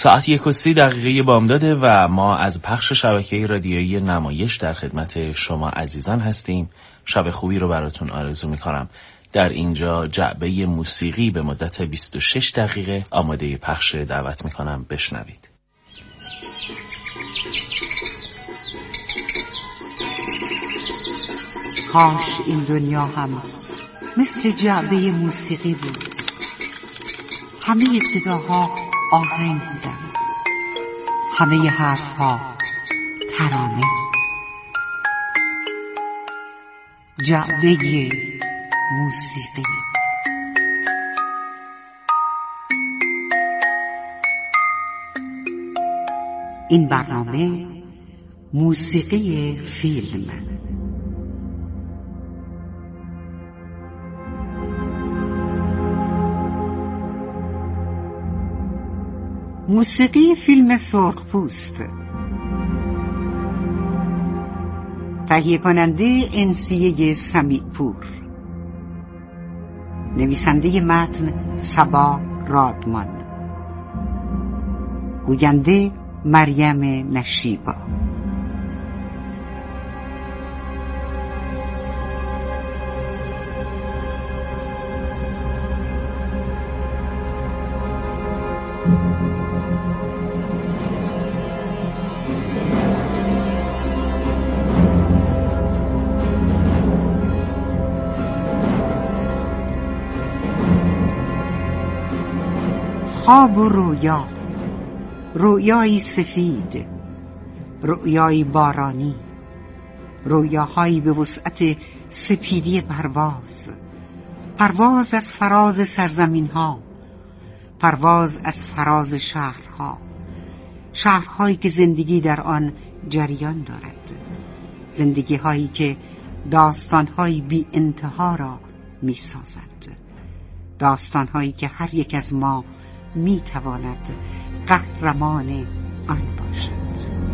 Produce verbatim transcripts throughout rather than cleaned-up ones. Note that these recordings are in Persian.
ساعت یک و سی دقیقه بامداده و ما از پخش شبکه رادیویی نمایش در خدمت شما عزیزان هستیم. شب خوبی رو براتون آرزو میکنم. در اینجا جعبه موسیقی به مدت بیست و شش دقیقه آماده پخش، دعوت میکنم بشنوید. کاش این دنیا هم مثل جعبه موسیقی بود. همه صداها آهنگ بودند، همه حرفها ترانه. جعبه موسیقی. این برنامه موسیقی فیلم. موسیقی فیلم سرخپوست. تهیه کننده انسیه سمیع‌پور. نویسنده متن صبا رادمان. گوینده مریم نشیبا. خواب و رویا، رویایی سفید، رویایی بارانی، رویاهایی به وسعت سپیدی پرواز، پرواز از فراز سرزمین ها، پرواز از فراز شهرها، شهرهایی که زندگی در آن جریان دارد، زندگی هایی که داستانهایی بی انتها را می سازد، داستانهایی که هر یک از ما می تواند قهرمان آن باشد.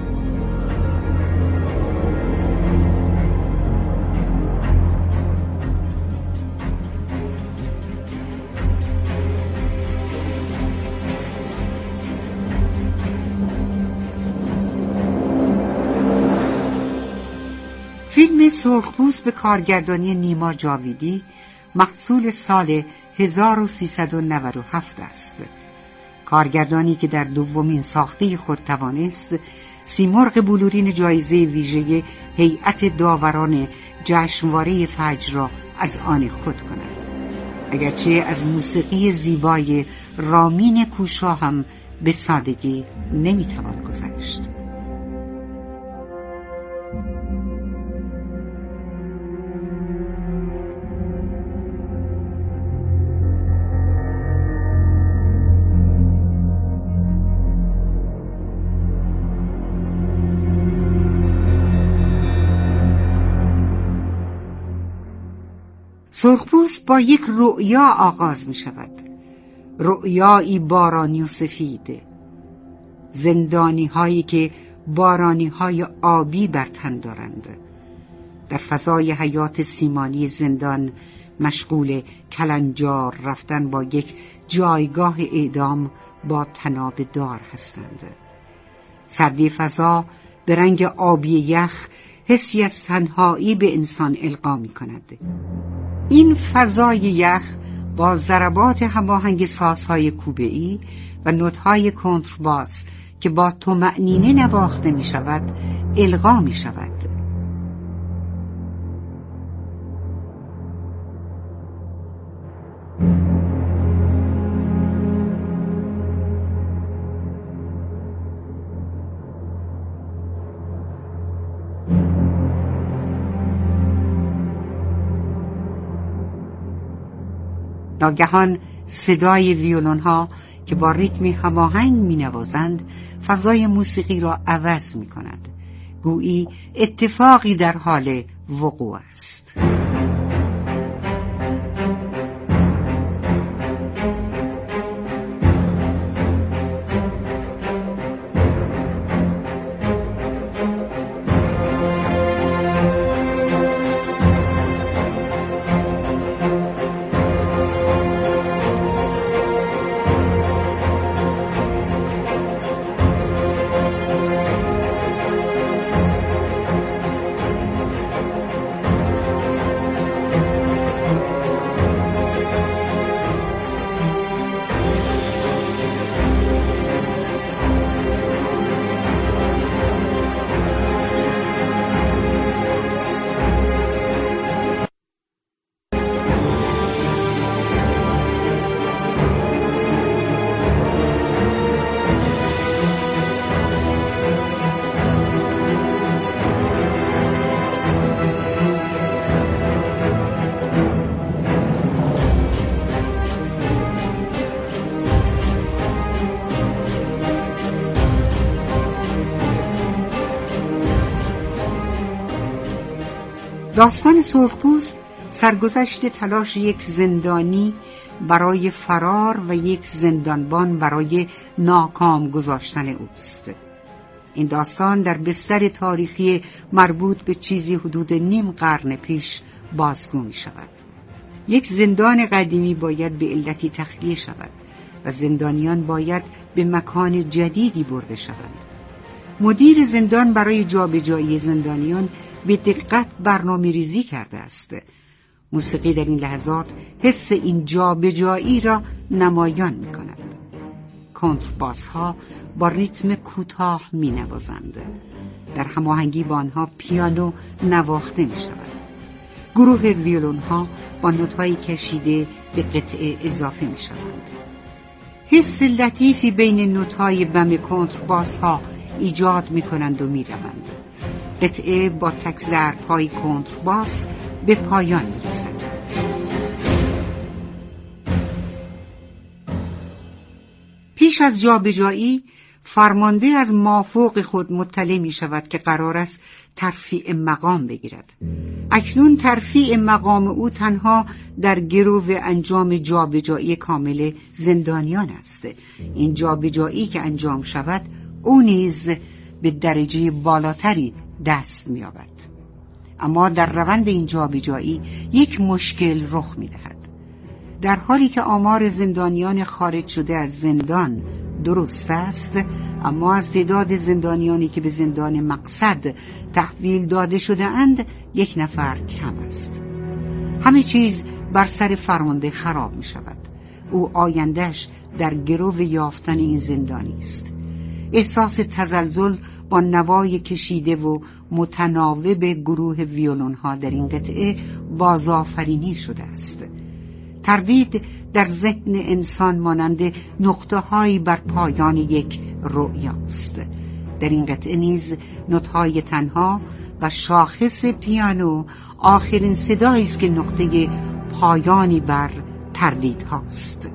فیلم سرخپوست به کارگردانی نیما جاویدی محصول سال هزار و سیصد و نود و هفت است. کارگردانی که در دومین ساخته خود توانست سیمرغ بلورین جایزه ویژه هیئت داوران جشنواره فجر را از آن خود کند. اگرچه از موسیقی زیبای رامین کوشا هم به سادگی نمیتوان گذشت. سرخپوست با یک رؤیا آغاز می شود. رؤیایی بارانی و سفید، زندانی هایی که بارانی های آبی بر تن دارند، در فضای حیات سیمانی زندان مشغول کلنجار رفتن با یک جایگاه اعدام با تناب دار هستند. سردی فضا به رنگ آبی یخ حسی از تنهایی به انسان القا می کند. این فضای یخ با ضربات هماهنگ سازهای کوبه‌ای و نوت‌های کنترباس که با طمأنینه نواخته می شود القا می شود. ناگهان صدای ویولون ها که با ریتمی هماهنگ می نوازند فضای موسیقی را عوض می کند. گویی اتفاقی در حال وقوع است. داستان سرخپوست سرگذشت تلاش یک زندانی برای فرار و یک زندانبان برای ناکام گذاشتن اوست. این داستان در بستر تاریخی مربوط به چیزی حدود نیم قرن پیش بازگو می شود. یک زندان قدیمی باید به علتی تخلیه شود و زندانیان باید به مکان جدیدی برده شوند. مدیر زندان برای جابجایی زندانیان به دقت برنامه ریزی کرده است. موسیقی در این لحظات حس این جابجایی را نمایان می کند. کنترباس ها با ریتم کوتاه می نوازند. در هماهنگی با آنها پیانو نواخته می شود. گروه ویولون ها با نوت‌های کشیده به قطعه اضافه می شوند. حس لطیفی بین نوت‌های بم کنترباس ها ایجاد می کنند و می روند. قطعه با تک ضرب‌های کنترباس به پایان می رسد. پیش از جابجایی فرمانده از مافوق خود مطلع می شود که قرار است ترفیع مقام بگیرد. اکنون ترفیع مقام او تنها در گرو انجام جابجایی کامل زندانیان است. این جابجایی که انجام شود او نیز به درجه بالاتری دست می یابد. اما در روند این جابجایی یک مشکل رخ می دهد. در حالی که آمار زندانیان خارج شده از زندان درست است، اما از تعداد زندانیانی که به زندان مقصد تحویل داده شده اند یک نفر کم است. همه چیز بر سر فرمانده خراب می شود. او آیندهش در گرو یافتن این زندانی است. احساس تزلزل با نوای کشیده و متناوب گروه ویولون ها در این قطعه بازآفرینی شده است. تردید در ذهن انسان مانند نقطه هایی بر پایان یک رؤیاست. در این قطعه نیز نوت‌های تنها و شاخص پیانو آخرین صدایی است که نقطه پایانی بر تردید هاست.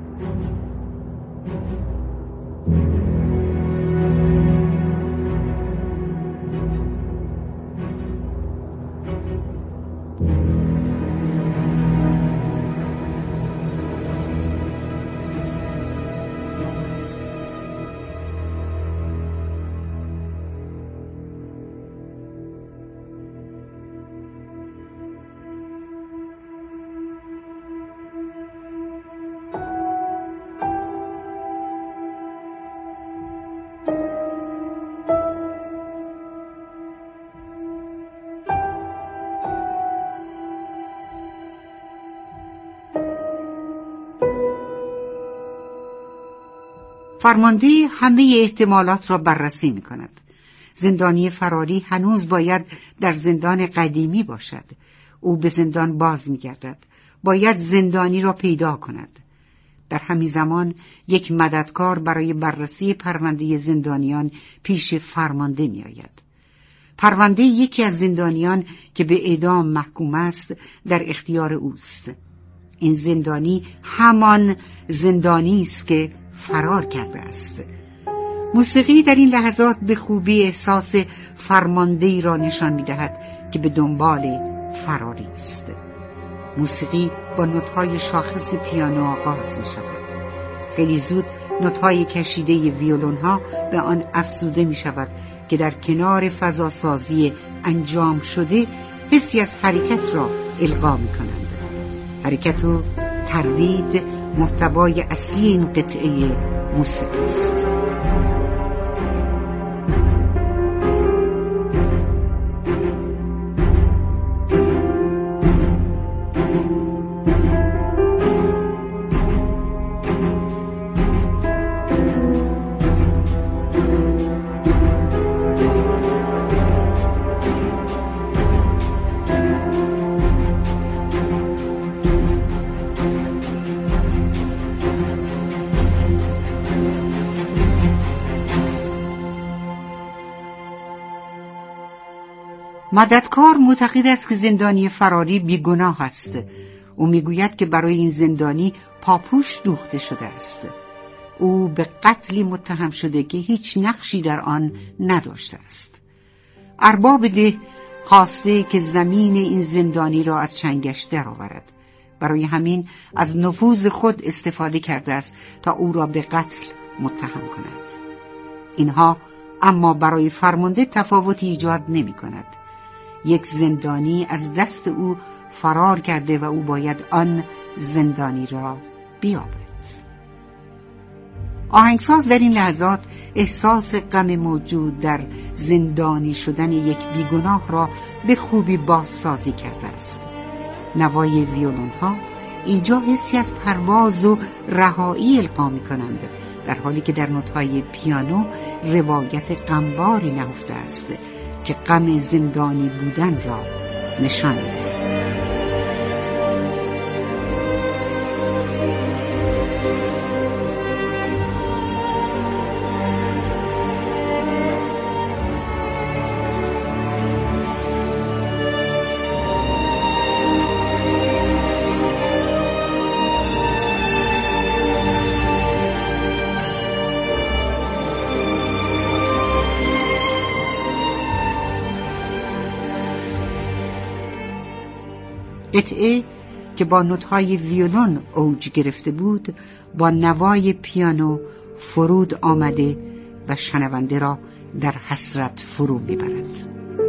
فرمانده همه احتمالات را بررسی می کند. زندانی فراری هنوز باید در زندان قدیمی باشد. او به زندان باز می گردد. باید زندانی را پیدا کند. در همین زمان یک مددکار برای بررسی پرونده زندانیان پیش فرمانده می آید. پرونده یکی از زندانیان که به اعدام محکوم است در اختیار اوست. این زندانی همان زندانی است که فرار کرده است. موسیقی در این لحظات به خوبی احساس فرماندهی را نشان می‌دهد که به دنبال فراری است. موسیقی با نوت‌های شاخص پیانو آغاز می‌شود. خیلی زود نوت‌های کشیده ویولون‌ها به آن افزوده می‌شود که در کنار فضاسازی انجام شده حسی از حرکت را القا می‌کنند. حرکت و تردید محتوای اصلی این قطعه موسیقی است. مددکار معتقد است که زندانی فراری بیگناه است. او میگوید که برای این زندانی پاپوش دوخته شده است. او به قتلی متهم شده که هیچ نقشی در آن نداشته است. ارباب ده خواسته که زمین این زندانی را از چنگش درآورد. برای همین از نفوذ خود استفاده کرده است تا او را به قتل متهم کند. اینها اما برای فرمانده تفاوتی ایجاد نمی کند. یک زندانی از دست او فرار کرده و او باید آن زندانی را بیابد. آهنگساز در این لحظات احساس غم موجود در زندانی شدن یک بیگناه را به خوبی بازسازی کرده است. نوای ویولون ها اینجا حسی از پرواز و رهایی القا می کنند، در حالی که در نوت‌های پیانو روایت غمباری نهفته است که غم زندانی بودن را نشان می‌دهد. قطعه که با نوت‌های ویولون اوج گرفته بود با نوای پیانو فرود آمده و شنونده را در حسرت فرو میبرد.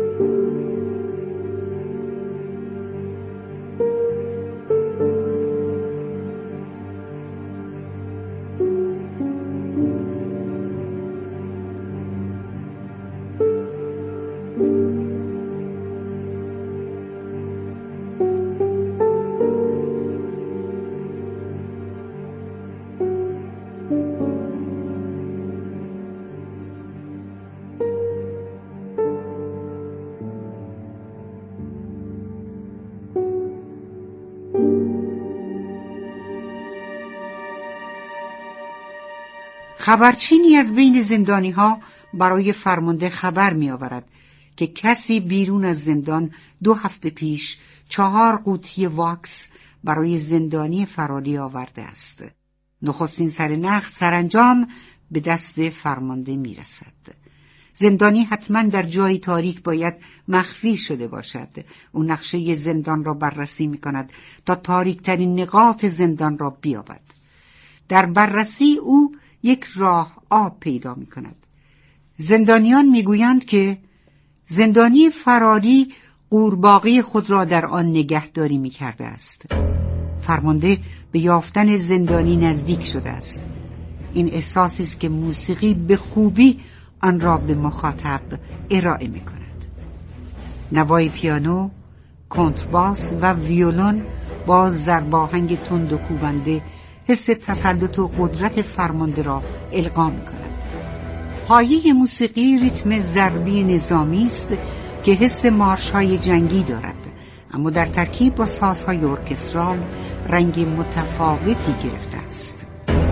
خبرچینی از بین زندانی ها برای فرمانده خبر می آورد که کسی بیرون از زندان دو هفته پیش چهار قوطی واکس برای زندانی فراری آورده است. نخستین سرنخ سرانجام به دست فرمانده می رسد. زندانی حتما در جایی تاریک باید مخفی شده باشد. او نقشه زندان را بررسی می کند تا تاریک ترین نقاط زندان را بیابد. در بررسی او یک راه آب پیدا می کند. زندانیان می گویند که زندانی فراری قورباغه خود را در آن نگهداری می کرده است. فرمانده به یافتن زندانی نزدیک شده است. این احساسی است که موسیقی به خوبی آن را به مخاطب ارائه می کند. نوای پیانو، کنترباس و ویولون با ضرباهنگ تند و کوبنده حس تسلط و قدرت فرمانده را القا می کند. پایه موسیقی ریتم ضربی نظامی است که حس مارش‌های جنگی دارد، اما در ترکیب با سازهای ارکسترال رنگ متفاوتی گرفته است.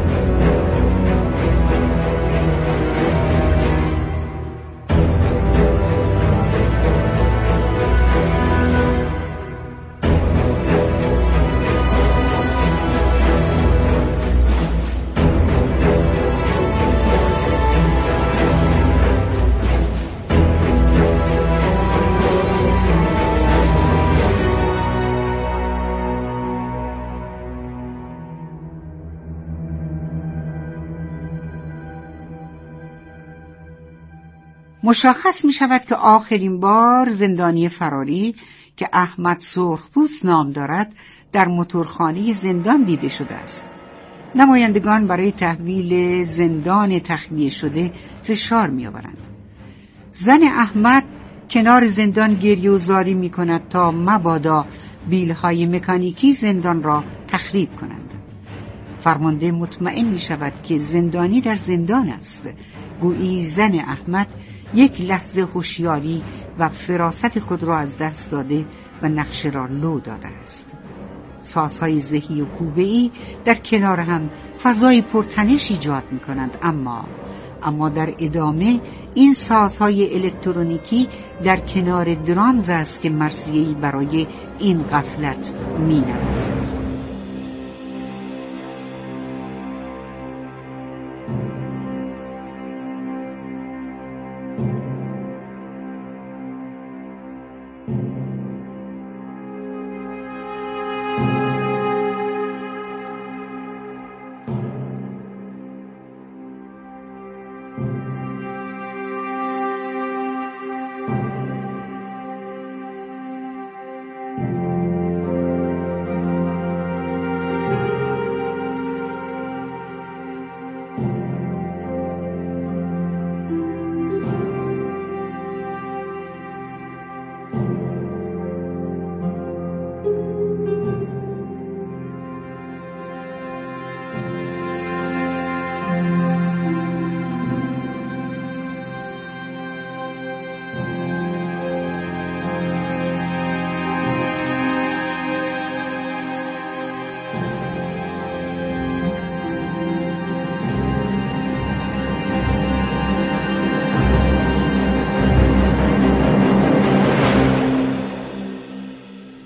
مشخص می شود که آخرین بار زندانی فراری که احمد سرخپوست نام دارد در موتورخانه زندان دیده شده است. نمایندگان برای تحویل زندان تخلیه شده فشار می آورند. زن احمد کنار زندان گریه و زاری می کند تا مبادا بیلهای مکانیکی زندان را تخریب کنند. فرمانده مطمئن می شود که زندانی در زندان است. گویی زن احمد یک لحظه هوشیاری و فراست خود را از دست داده و نقشه را لو داده است. سازهای زهی و کوبه‌ای در کنار هم فضای پرتنش ایجاد می کنند، اما اما در ادامه این سازهای الکترونیکی در کنار درامز است که مرثیه‌ای برای این غفلت می نوازد.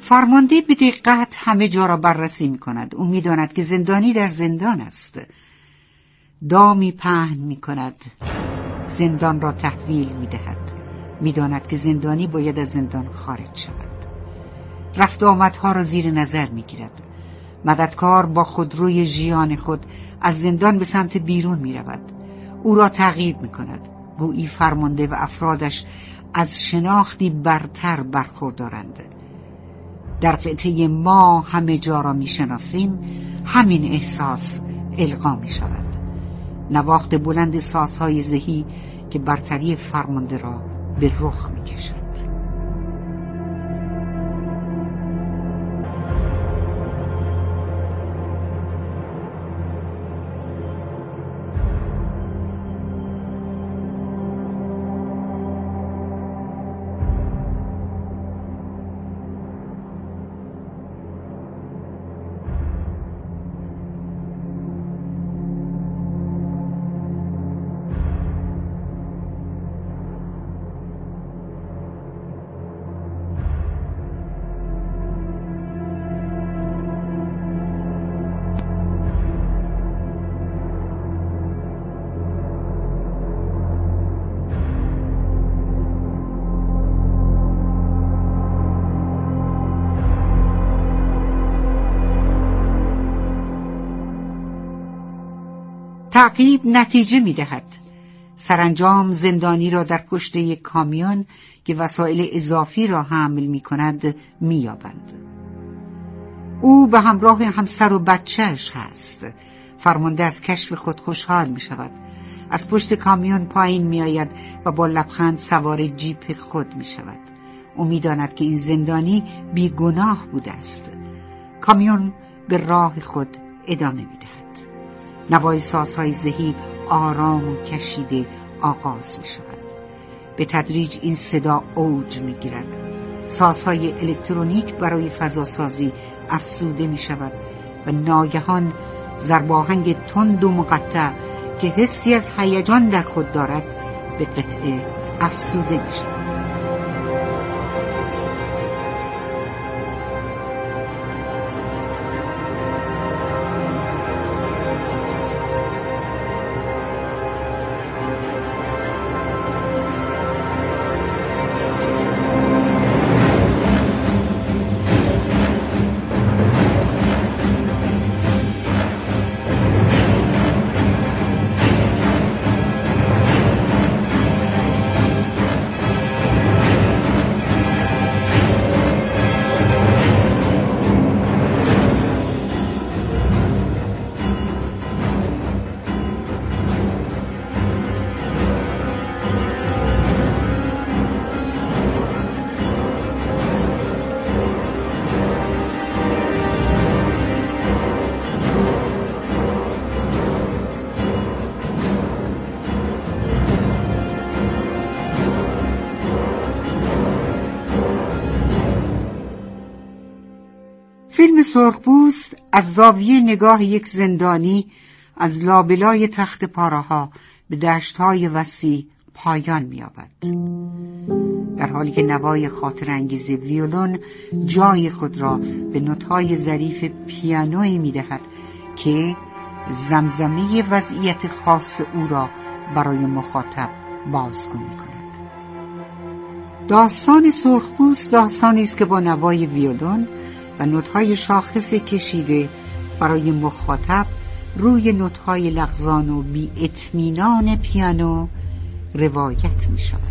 فرمانده به دقت همه جا را بررسی می کند. او می داند که زندانی در زندان است. دامی پهن می کند، زندان را تحویل می دهد. می داند که زندانی باید از زندان خارج شود. رفت آمدها را زیر نظر می گیرد. مددکار با خودروی ژیان خود از زندان به سمت بیرون می رود. او را تعقیب می کند. گویی فرمانده و افرادش از شناختی برتر برخوردارند. در قطعه ما همه جا را می شناسیم همین احساس القا می شود. نواخت بلند سازهای زهی که برتری فرمانده را به رخ می کشد. تعقیب نتیجه می دهد. سرانجام زندانی را در پشت یک کامیون که وسایل اضافی را حمل می کند می یابند. او به همراه همسر و بچهش هست. فرمانده از کشف خود خوشحال می شود. از پشت کامیون پایین می آید و با لبخند سوار جیپ خود می شود. او می داند که این زندانی بی گناه بوده است. کامیون به راه خود ادامه می دهد. نوای سازهای زهی آرام و کشیده آغاز می شود. به تدریج این صدا اوج می گیرد. سازهای الکترونیک برای فضاسازی افزوده می شود و ناگهان ضرباهنگ تند و مقطع که حسی از هیجان در خود دارد به قطعه افزوده می شود. فیلم سرخپوست از زاویه نگاه یک زندانی از لابلای تخت پاره‌ها به دشت‌های وسیع پایان می‌یابد. در حالی که نوای خاطرانگیز ویولون جای خود را به نوت‌های ظریف پیانویی می‌دهد که زمزمه وضعیت خاص او را برای مخاطب بازگو می‌کند. داستان سرخپوست داستانی است که با نوای ویولون و نوت‌های شاخص کشیده برای مخاطب روی نوت‌های لغزان و بی اطمینان پیانو روایت می شود.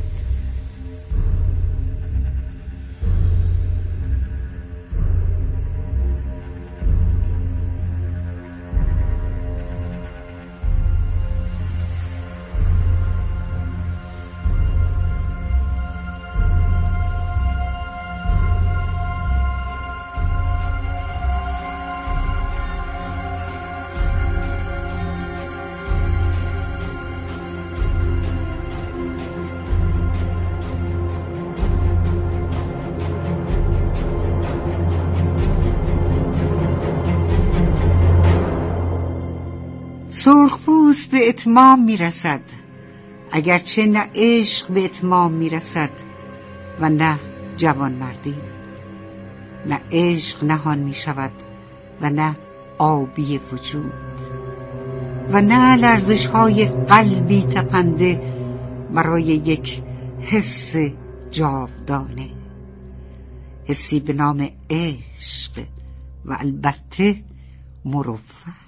سرخپوست به اتمام میرسد، اگرچه نه عشق به اتمام میرسد و نه جوانمردی. نه عشق نهان می شود و نه آبی وجود و نه لرزش های قلبی تپنده برای یک حس جاودانه، حسی به نام عشق و البته مروت.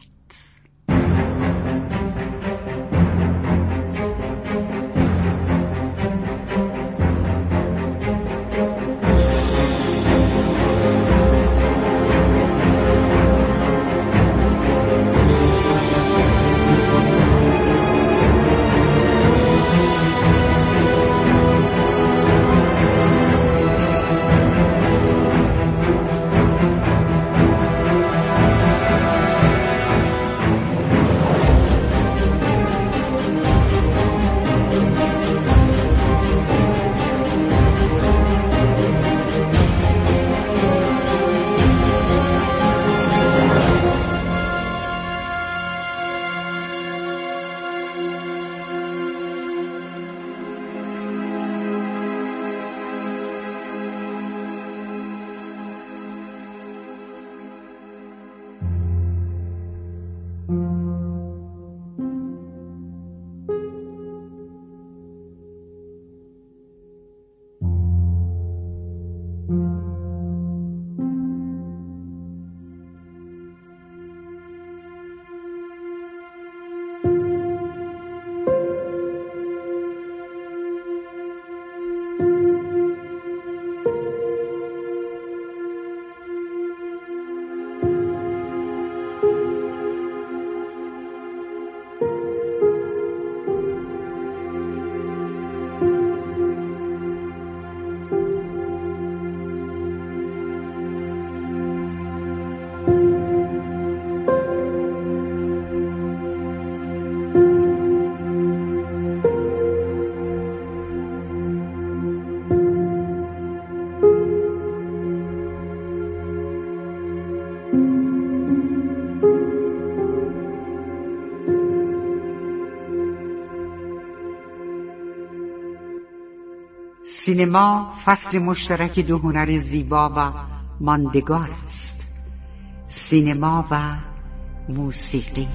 سینما فصل مشترک دو هنر زیبا و ماندگار است، سینما و موسیقی.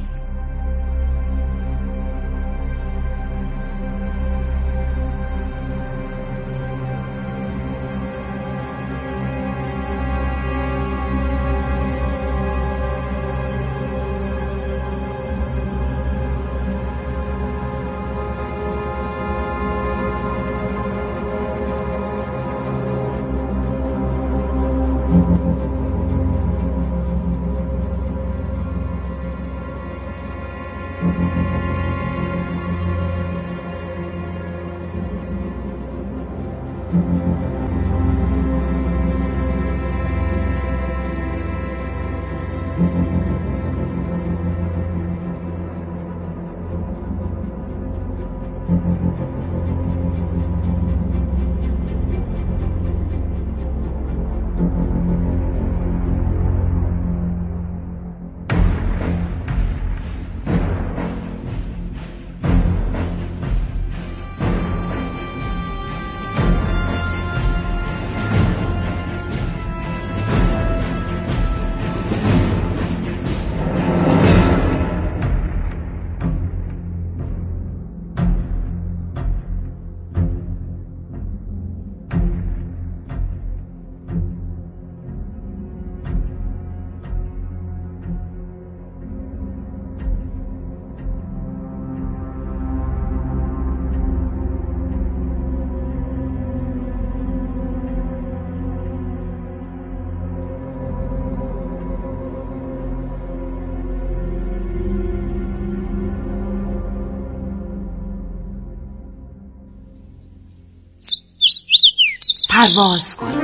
پرواز کن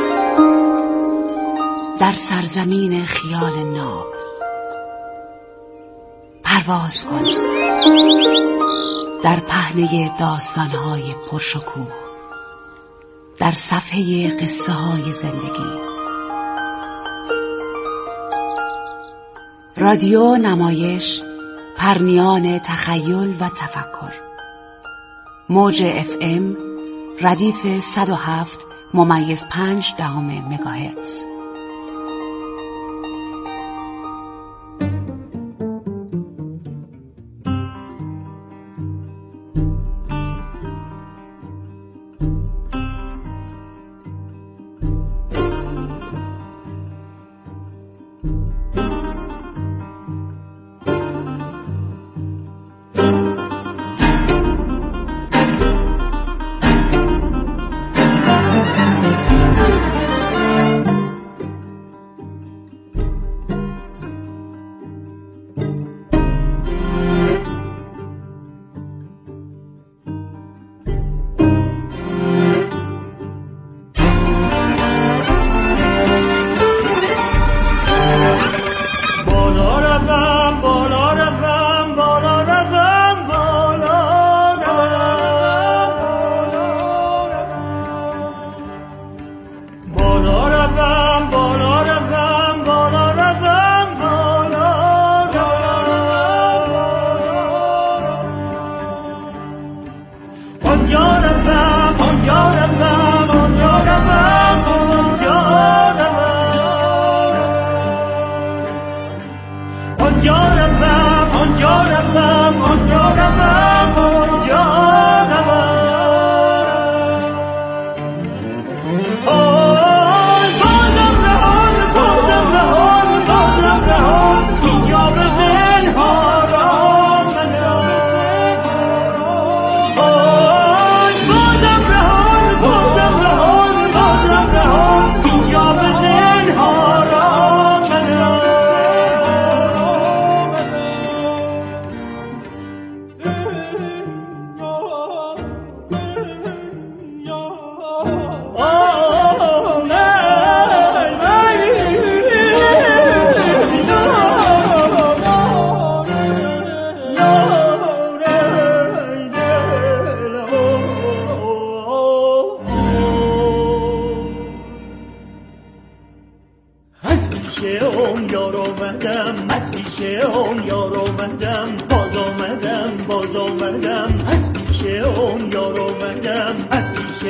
در سرزمین خیال ناب، پرواز کن در پهنه داستانهای پرشکوه، در صفحه قصه های زندگی. رادیو نمایش، پرنیان تخیل و تفکر. موج اف ام ردیف صد و هفت ممیز پنج دهم مگاهرتز.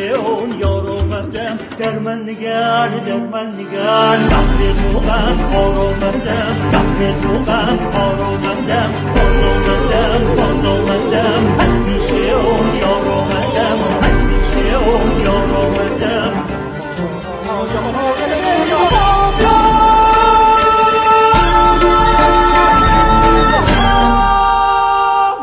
اون یارو مندم در من نگر در من نگر بحر تو غم خارو مندم بحر تو غم خارو مندم خارو مندم